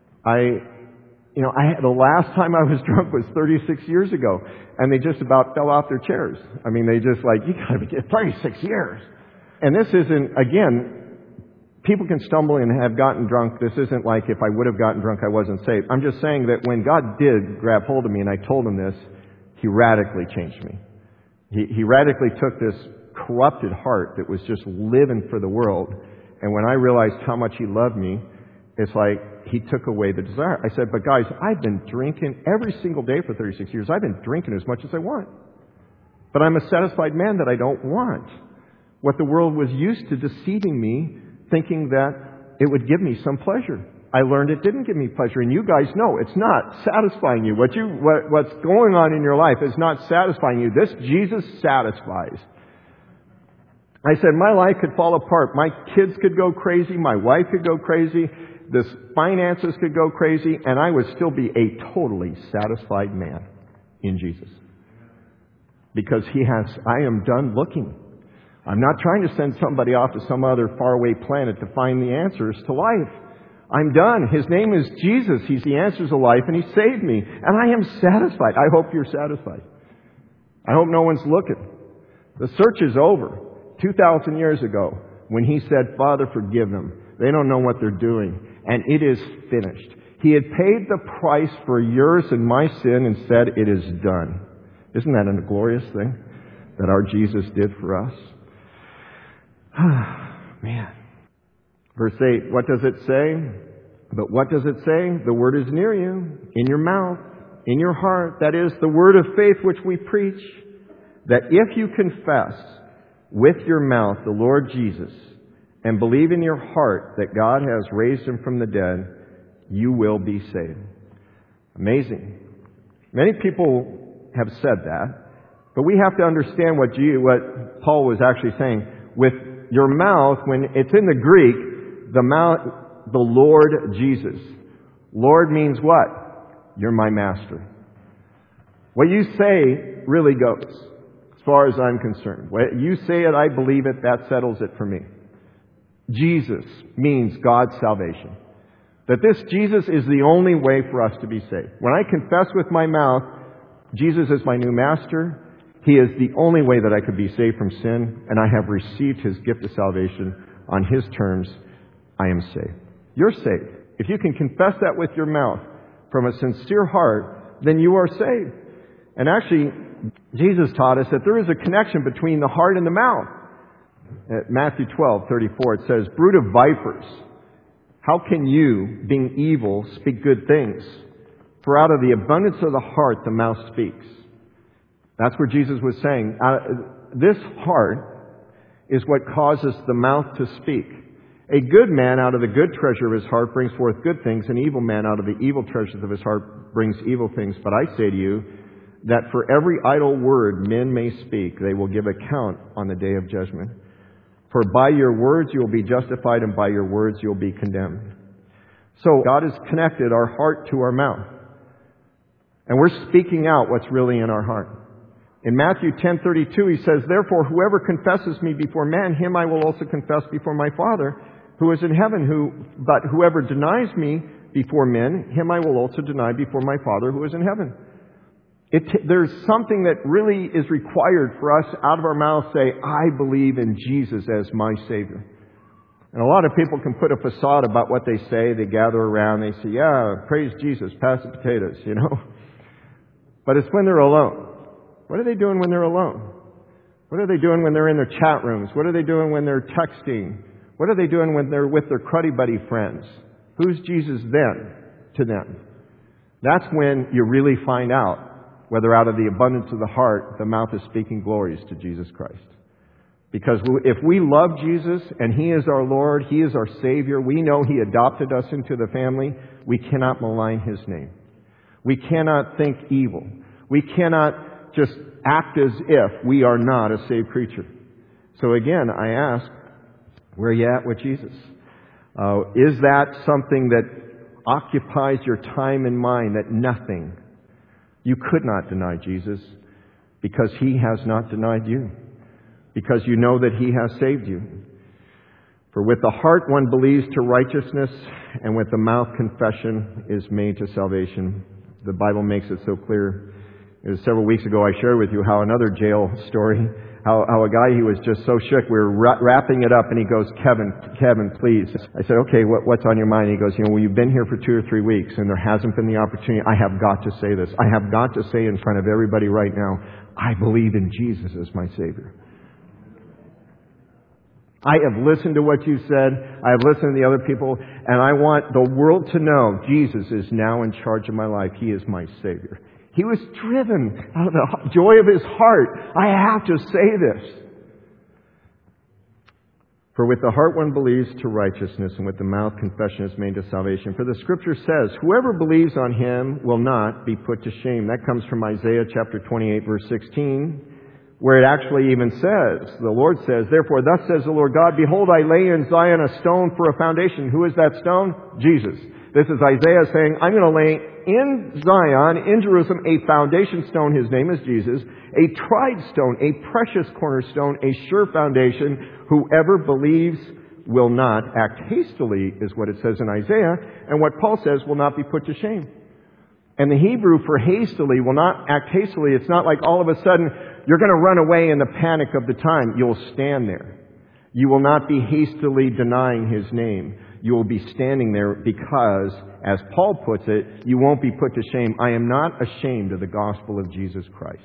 The last time I was drunk was 36 years ago, and they just about fell off their chairs. I mean, they just you gotta get 36 years. And this isn't, again, people can stumble and have gotten drunk. This isn't like if I would have gotten drunk, I wasn't saved. I'm just saying that when God did grab hold of me and I told him this, he radically changed me. He radically took this corrupted heart that was just living for the world. And when I realized how much he loved me, it's like he took away the desire. I said, but guys, I've been drinking every single day for 36 years. I've been drinking as much as I want. But I'm a satisfied man that I don't want. What the world was used to deceiving me, thinking that it would give me some pleasure. I learned it didn't give me pleasure. And you guys know it's not satisfying you. What's going on in your life is not satisfying you. This Jesus satisfies. I said, my life could fall apart. My kids could go crazy. My wife could go crazy. The finances could go crazy. And I would still be a totally satisfied man in Jesus. Because I am done looking. I'm not trying to send somebody off to some other faraway planet to find the answers to life. I'm done. His name is Jesus. He's the answers of life, and He saved me. And I am satisfied. I hope you're satisfied. I hope no one's looking. The search is over. 2,000 years ago, when He said, Father, forgive them. They don't know what they're doing. And it is finished. He had paid the price for yours and my sin and said, it is done. Isn't that a glorious thing that our Jesus did for us? Man. Verse 8, what does it say? But what does it say? The word is near you, in your mouth, in your heart. That is the word of faith which we preach. That if you confess with your mouth the Lord Jesus and believe in your heart that God has raised Him from the dead, you will be saved. Amazing. Many people have said that, but we have to understand what Paul was actually saying. With your mouth, when it's in the Greek, the Lord Jesus. Lord means what? You're my master. What you say really goes, as far as I'm concerned. When you say it, I believe it, that settles it for me. Jesus means God's salvation. That this Jesus is the only way for us to be saved. When I confess with my mouth, Jesus is my new master, He is the only way that I could be saved from sin, and I have received His gift of salvation on His terms. I am saved. You're saved. If you can confess that with your mouth from a sincere heart, then you are saved. And actually, Jesus taught us that there is a connection between the heart and the mouth. At Matthew 12:34, it says, brood of vipers, how can you, being evil, speak good things? For out of the abundance of the heart, the mouth speaks. That's where Jesus was saying, this heart is what causes the mouth to speak. A good man out of the good treasure of his heart brings forth good things. An evil man out of the evil treasures of his heart brings evil things. But I say to you that for every idle word men may speak, they will give account on the day of judgment. For by your words you will be justified, and by your words you will be condemned. So God has connected our heart to our mouth. And we're speaking out what's really in our heart. In Matthew 10:32, He says, therefore, whoever confesses me before man, him I will also confess before my Father who is in heaven. But whoever denies me before men, him I will also deny before my Father who is in heaven. There's something that really is required for us out of our mouth say, I believe in Jesus as my Savior. And a lot of people can put a facade about what they say. They gather around, they say, yeah, praise Jesus, pass the potatoes, But it's when they're alone. What are they doing when they're alone? What are they doing when they're in their chat rooms? What are they doing when they're texting? What are they doing when they're with their cruddy buddy friends? Who's Jesus then to them? That's when you really find out whether out of the abundance of the heart, the mouth is speaking glories to Jesus Christ. Because if we love Jesus and He is our Lord, He is our Savior, we know He adopted us into the family, we cannot malign His name. We cannot think evil. We cannot just act as if we are not a saved creature. So again, I ask, where are you at with Jesus? Is that something that occupies your time and mind, that nothing? You could not deny Jesus because He has not denied you, because you know that He has saved you. For with the heart one believes to righteousness, and with the mouth confession is made to salvation. The Bible makes it so clear. It was several weeks ago I shared with you how another jail story, how a guy, he was just so shook. We were wrapping it up, and he goes, Kevin, please. I said, okay, what's on your mind? He goes, well, you've been here for 2 or 3 weeks, and there hasn't been the opportunity. I have got to say this. I have got to say in front of everybody right now, I believe in Jesus as my Savior. I have listened to what you said. I have listened to the other people, and I want the world to know Jesus is now in charge of my life. He is my Savior. He was driven out of the joy of his heart. I have to say this. For with the heart one believes to righteousness, and with the mouth confession is made to salvation. For the Scripture says, whoever believes on Him will not be put to shame. That comes from Isaiah chapter 28, verse 16, where it actually even says, the Lord says, therefore thus says the Lord God, behold, I lay in Zion a stone for a foundation. Who is that stone? Jesus. This is Isaiah saying, I'm going to lay in Zion, in Jerusalem, a foundation stone. His name is Jesus. A tried stone, a precious cornerstone, a sure foundation. Whoever believes will not act hastily, is what it says in Isaiah. And what Paul says, will not be put to shame. And the Hebrew for hastily, will not act hastily. It's not like all of a sudden you're going to run away in the panic of the time. You'll stand there. You will not be hastily denying His name. You will be standing there because, as Paul puts it, you won't be put to shame. I am not ashamed of the gospel of Jesus Christ.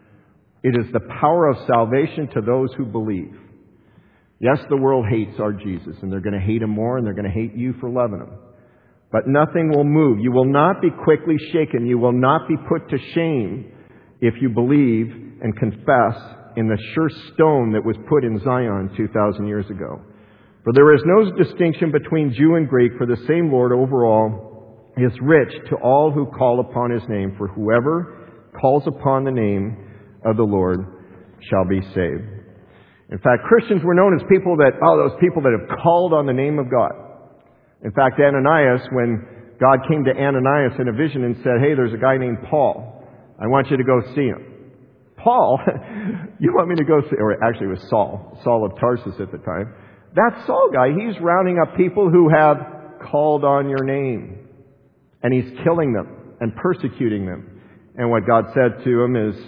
It is the power of salvation to those who believe. Yes, the world hates our Jesus, and they're going to hate Him more, and they're going to hate you for loving Him. But nothing will move. You will not be quickly shaken. You will not be put to shame if you believe and confess in the sure stone that was put in Zion 2,000 years ago. For there is no distinction between Jew and Greek, for the same Lord over all is rich to all who call upon His name. For whoever calls upon the name of the Lord shall be saved. In fact, Christians were known as people that, those people that have called on the name of God. In fact, Ananias, when God came to Ananias in a vision and said, hey, there's a guy named Paul. I want you to go see him. Paul, you want me to go see, or actually it was Saul of Tarsus at the time. That Saul guy, he's rounding up people who have called on your name. And he's killing them and persecuting them. And what God said to him is,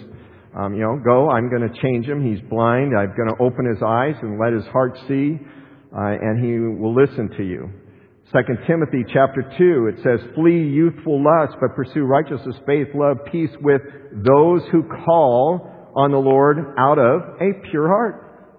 go, I'm going to change him. He's blind. I'm going to open his eyes and let his heart see. And he will listen to you. 2 Timothy chapter 2, it says, flee youthful lust, but pursue righteousness, faith, love, peace with those who call on the Lord out of a pure heart.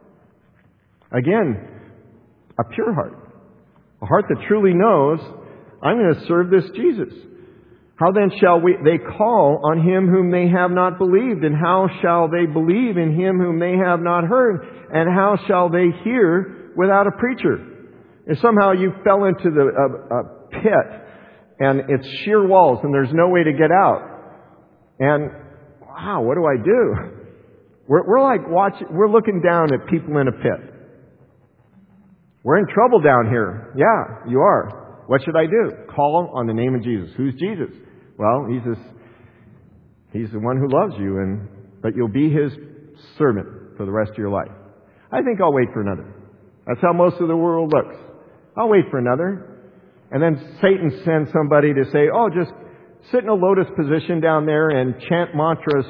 Again, a pure heart. A heart that truly knows, I'm going to serve this Jesus. How then shall they call on Him whom they have not believed? And how shall they believe in Him whom they have not heard? And how shall they hear without a preacher? If somehow you fell into the pit and it's sheer walls and there's no way to get out. And, wow, what do I do? We're like we're looking down at people in a pit. We're in trouble down here. Yeah, you are. What should I do? Call on the name of Jesus. Who's Jesus? Well, He's the one who loves you, but you'll be His servant for the rest of your life. I think I'll wait for another. That's how most of the world looks. I'll wait for another. And then Satan sends somebody to say, just sit in a lotus position down there and chant mantras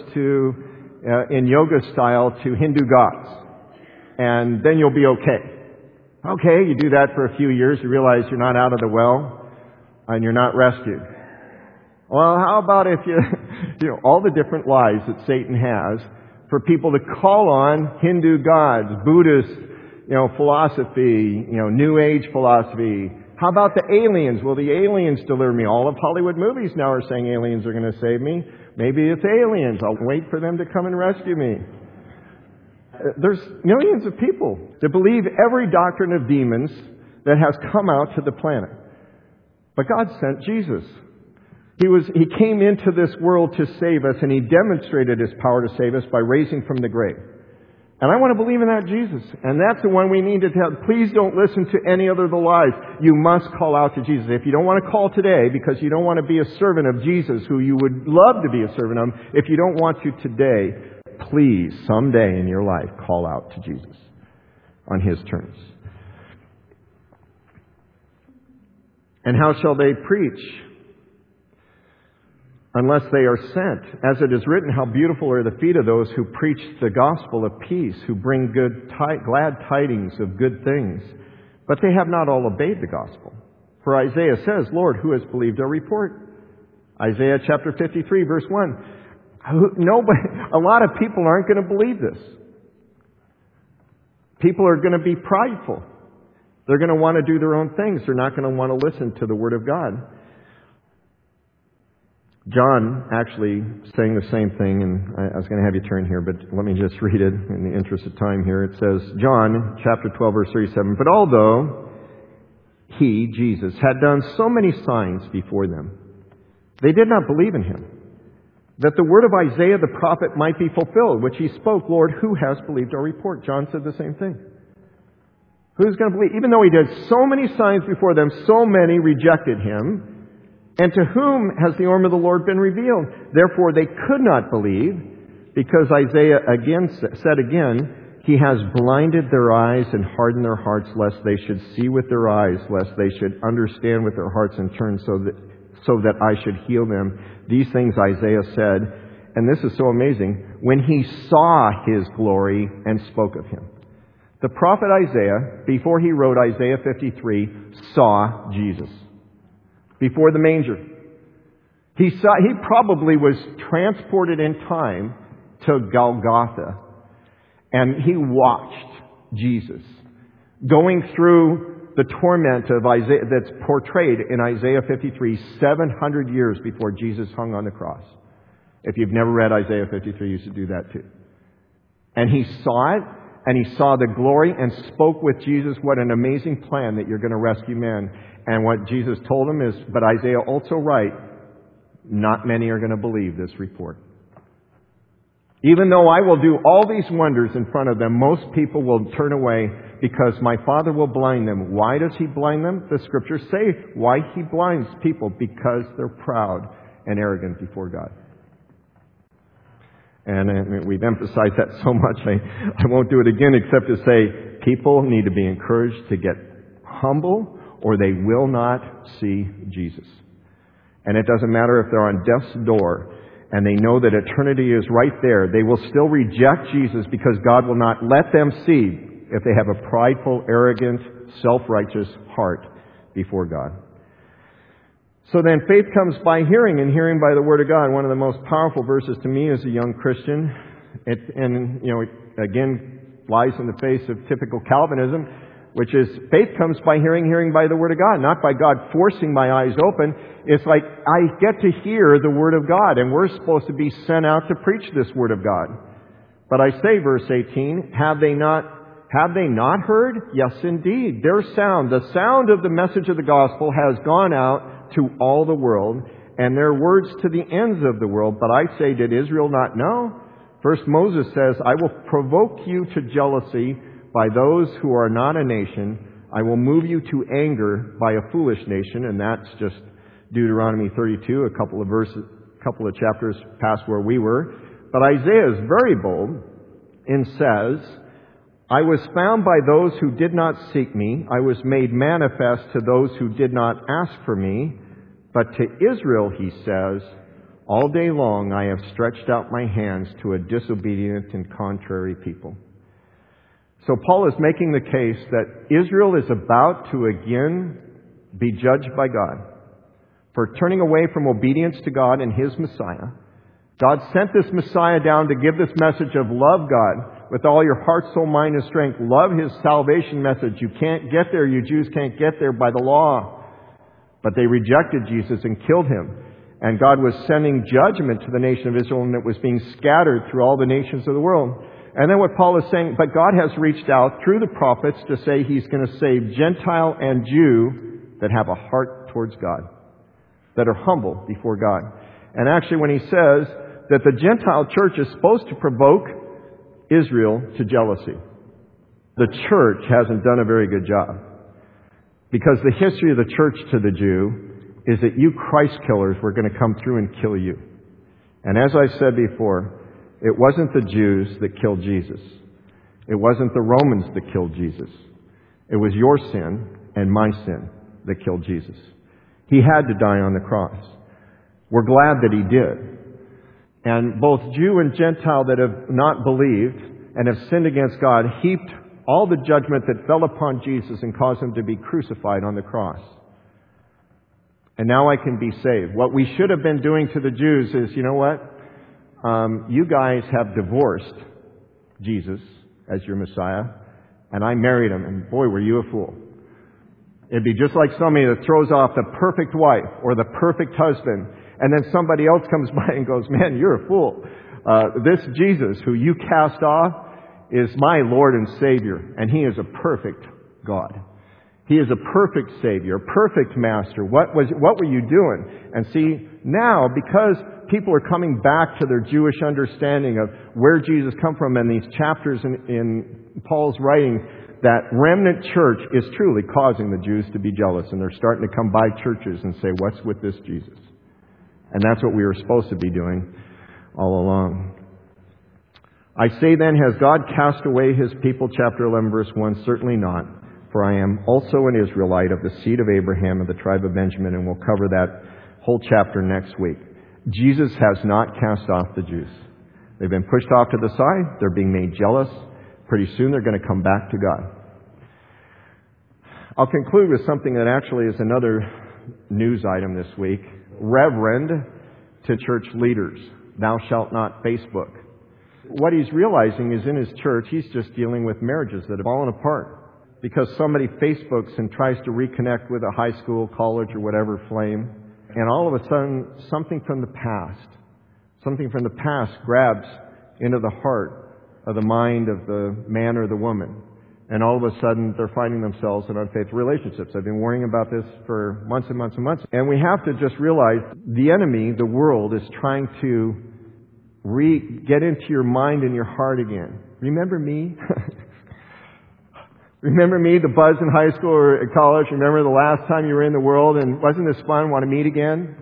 in yoga style to Hindu gods. And then you'll be okay. Okay, you do that for a few years, you realize you're not out of the well, and you're not rescued. Well, how about if all the different lies that Satan has for people to call on Hindu gods, Buddhist, philosophy, New Age philosophy. How about the aliens? Will the aliens deliver me? All of Hollywood movies now are saying aliens are going to save me. Maybe it's aliens. I'll wait for them to come and rescue me. There's millions of people that believe every doctrine of demons that has come out to the planet. But God sent Jesus. He came into this world to save us, and He demonstrated His power to save us by raising from the grave. And I want to believe in that Jesus. And that's the one we need to tell. Please don't listen to any other of the lies. You must call out to Jesus. If you don't want to call today because you don't want to be a servant of Jesus, who you would love to be a servant of, if you don't want to today, please, someday in your life, call out to Jesus on His terms. And how shall they preach unless they are sent? As it is written, how beautiful are the feet of those who preach the gospel of peace, who bring glad tidings of good things. But they have not all obeyed the gospel. For Isaiah says, Lord, who has believed our report? Isaiah chapter 53, verse 1. A lot of people aren't going to believe this. People are going to be prideful. They're going to want to do their own things. They're not going to want to listen to the Word of God. John actually saying the same thing, and I was going to have you turn here, but let me just read it in the interest of time here. It says, John chapter 12, verse 37, but although He, Jesus, had done so many signs before them, they did not believe in Him, that the word of Isaiah the prophet might be fulfilled, which he spoke, Lord, who has believed our report? John said the same thing. Who's going to believe? Even though He did so many signs before them, so many rejected Him. And to whom has the arm of the Lord been revealed? Therefore they could not believe, because Isaiah said again, He has blinded their eyes and hardened their hearts, lest they should see with their eyes, lest they should understand with their hearts and turn so that I should heal them. These things Isaiah said, and this is so amazing, when he saw His glory and spoke of Him. The prophet Isaiah, before he wrote Isaiah 53, saw Jesus. Before the manger. He probably was transported in time to Golgotha. And he watched Jesus going through the torment of Isaiah that's portrayed in Isaiah 53, 700 years before Jesus hung on the cross. If you've never read Isaiah 53, you should do that too. And he saw it, and he saw the glory and spoke with Jesus, what an amazing plan that you're going to rescue men. And what Jesus told him is, but Isaiah also writes, not many are going to believe this report. Even though I will do all these wonders in front of them, most people will turn away because my Father will blind them. Why does He blind them? The Scriptures say why He blinds people, because they're proud and arrogant before God. And we've emphasized that so much, I won't do it again except to say people need to be encouraged to get humble or they will not see Jesus. And it doesn't matter if they're on death's door and they know that eternity is right there. They will still reject Jesus because God will not let them see if they have a prideful, arrogant, self-righteous heart before God. So then faith comes by hearing, and hearing by the Word of God. One of the most powerful verses to me as a young Christian. It again lies in the face of typical Calvinism, which is faith comes by hearing, hearing by the Word of God, not by God forcing my eyes open. It's like I get to hear the Word of God, and we're supposed to be sent out to preach this Word of God. But I say, verse 18, have they not heard? Yes, indeed. Their sound, the sound of the message of the gospel has gone out to all the world, and their words to the ends of the world. But I say, did Israel not know? First Moses says, I will provoke you to jealousy by those who are not a nation. I will move you to anger by a foolish nation. And that's just Deuteronomy 32, a couple of chapters past where we were. But Isaiah is very bold and says, I was found by those who did not seek me. I was made manifest to those who did not ask for me. But to Israel, he says, all day long I have stretched out my hands to a disobedient and contrary people. So Paul is making the case that Israel is about to again be judged by God for turning away from obedience to God and His Messiah. God sent this Messiah down to give this message of love God with all your heart, soul, mind, and strength. Love His salvation message. You can't get there. You Jews can't get there by the law. But they rejected Jesus and killed Him. And God was sending judgment to the nation of Israel, and it was being scattered through all the nations of the world. And then what Paul is saying, but God has reached out through the prophets to say He's going to save Gentile and Jew that have a heart towards God. that are humble before God. And actually when he says that the Gentile church is supposed to provoke Israel to jealousy, the church hasn't done a very good job. Because the history of the church to the Jew is that you Christ killers were going to come through and kill you. And as I said before, it wasn't the Jews that killed Jesus. It wasn't the Romans that killed Jesus. It was your sin and my sin that killed Jesus. He had to die on the cross. We're glad that he did. And both Jew and Gentile that have not believed and have sinned against God heaped all the judgment that fell upon Jesus and caused him to be crucified on the cross. And now I can be saved. What we should have been doing to the Jews is, you know what? You guys have divorced Jesus as your Messiah, and I married him, and boy, were you a fool. It'd be just like somebody that throws off the perfect wife or the perfect husband, and then somebody else comes by and goes, man, you're a fool. This Jesus who you cast off is my Lord and Savior, and he is a perfect God. He is a perfect Savior, a perfect Master. What were you doing? And see, now, because people are coming back to their Jewish understanding of where Jesus come from, and these chapters in Paul's writing, that remnant church is truly causing the Jews to be jealous, and they're starting to come by churches and say, what's with this Jesus? And that's what we were supposed to be doing all along. I say then, has God cast away his people? Chapter 11, verse 1, certainly not. For I am also an Israelite of the seed of Abraham of the tribe of Benjamin, and we'll cover that whole chapter next week. Jesus has not cast off the Jews. They've been pushed off to the side. They're being made jealous. Pretty soon they're going to come back to God. I'll conclude with something that actually is another news item this week. Reverend to church leaders. Thou shalt not Facebook. What he's realizing is in his church, he's just dealing with marriages that have fallen apart. Because somebody Facebooks and tries to reconnect with a high school, college, or whatever flame. And all of a sudden, something from the past grabs into the heart of the mind of the man or the woman. And all of a sudden, they're finding themselves in unfaithful relationships. I've been worrying about this for months and months and months. And we have to just realize the enemy, the world, is trying to get into your mind and your heart again. Remember me? Remember me, the buzz in high school or at college? Remember the last time you were in the world and wasn't this fun? Want to meet again?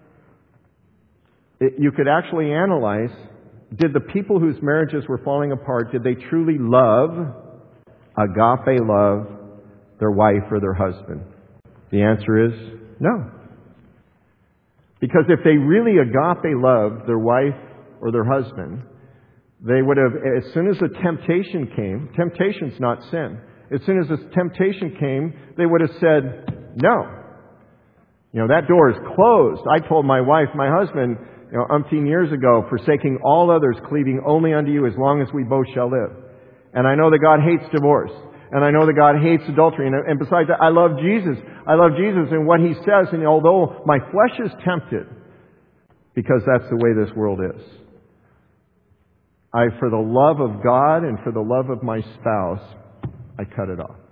You could actually analyze, did the people whose marriages were falling apart, did they truly love, agape love, their wife or their husband? The answer is no. Because if they really agape loved their wife or their husband, they would have, as soon as the temptation came, temptation's not sin. As soon as this temptation came, they would have said, no. That door is closed. I told my wife, my husband, umpteen years ago, forsaking all others, cleaving only unto you as long as we both shall live. And I know that God hates divorce. And I know that God hates adultery. And besides that, I love Jesus. I love Jesus and what he says. And although my flesh is tempted, because that's the way this world is, for the love of God and for the love of my spouse, I cut it off.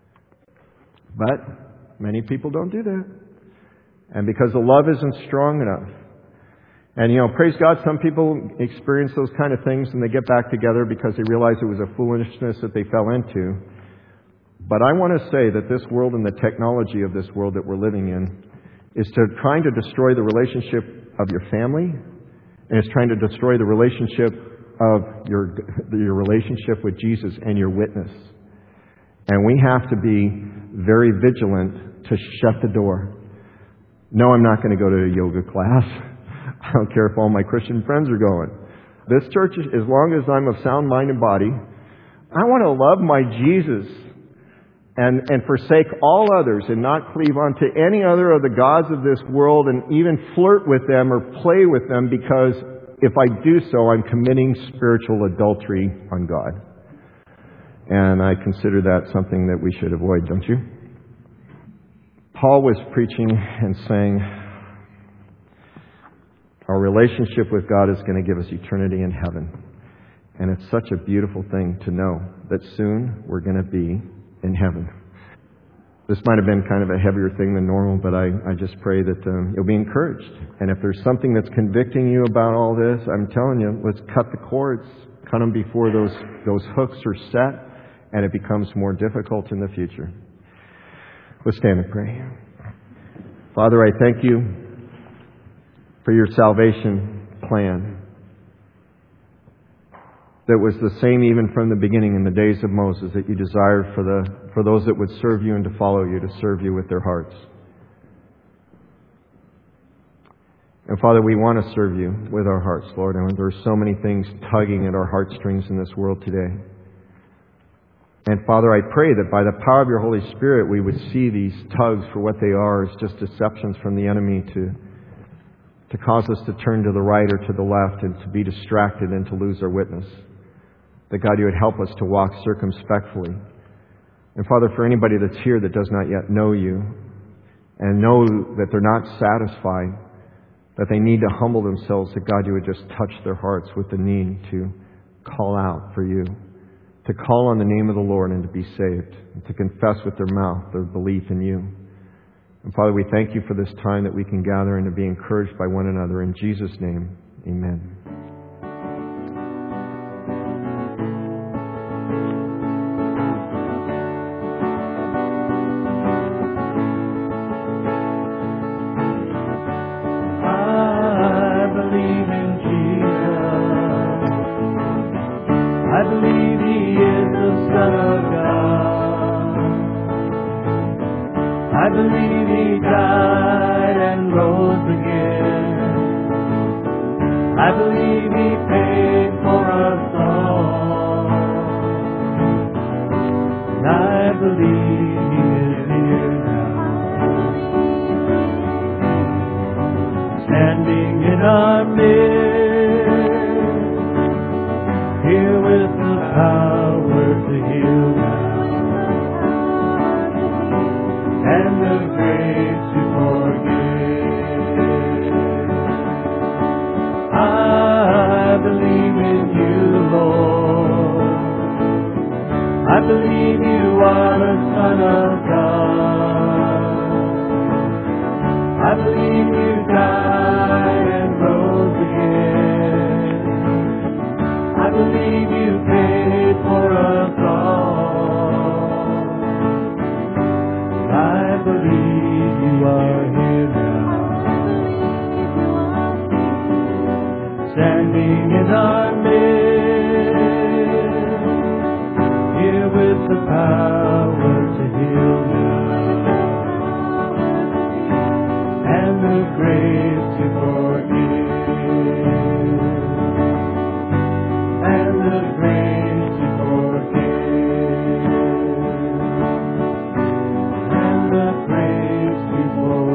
But many people don't do that. And because the love isn't strong enough. And praise God, some people experience those kind of things and they get back together because they realize it was a foolishness that they fell into. But I want to say that this world and the technology of this world that we're living in is trying to destroy the relationship of your family, and it's trying to destroy the relationship of your relationship with Jesus and your witness. And we have to be very vigilant to shut the door. No, I'm not going to go to a yoga class. I don't care if all my Christian friends are going. This church, as long as I'm of sound mind and body, I want to love my Jesus and forsake all others and not cleave unto any other of the gods of this world and even flirt with them or play with them, because if I do so, I'm committing spiritual adultery on God. And I consider that something that we should avoid, don't you? Paul was preaching and saying, our relationship with God is going to give us eternity in heaven. And it's such a beautiful thing to know that soon we're going to be in heaven. This might have been kind of a heavier thing than normal, but I just pray that you'll be encouraged. And if there's something that's convicting you about all this, I'm telling you, let's cut the cords, cut them before those hooks are set, and it becomes more difficult in the future. Let's stand and pray. Father, I thank you for your salvation plan that was the same even from the beginning in the days of Moses, that you desired for those that would serve you and to follow you, to serve you with their hearts. And Father, we want to serve you with our hearts, Lord. And there are so many things tugging at our heartstrings in this world today. And Father, I pray that by the power of your Holy Spirit, we would see these tugs for what they are, as just deceptions from the enemy to cause us to turn to the right or to the left and to be distracted and to lose our witness. That God, you would help us to walk circumspectly. And Father, for anybody that's here that does not yet know you and know that they're not satisfied, that they need to humble themselves, that God, you would just touch their hearts with the need to call out for you, to call on the name of the Lord and to be saved, and to confess with their mouth their belief in you. And Father, we thank you for this time that we can gather and to be encouraged by one another. In Jesus' name, amen. I believe in Jesus. I believe He is the Son of God. I believe He died and rose again. I believe He paid for us all. And I believe He is here now, standing in our midst, here with the power to heal now, and the grace to forgive. I believe in you, Lord. I believe you are the Son of God. I believe you died and rose again. I believe you paid for us all. I believe you are here now, standing in our midst, here with the power to heal now, and the grace to forgive, and the grace to forgive, and the grace to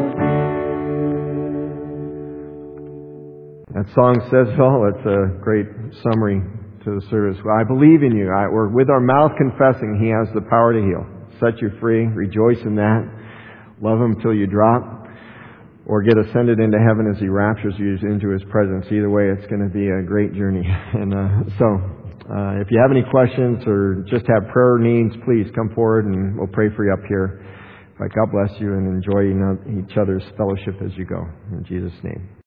forgive. That song says it all. It's a great summary to the service. I believe in you. We're with our mouth confessing He has the power to heal. Set you free. Rejoice in that. Love Him till you drop, or get ascended into heaven as He raptures you into His presence. Either way, it's going to be a great journey. And if you have any questions or just have prayer needs, please come forward and we'll pray for you up here. God bless you and enjoy each other's fellowship as you go. In Jesus' name.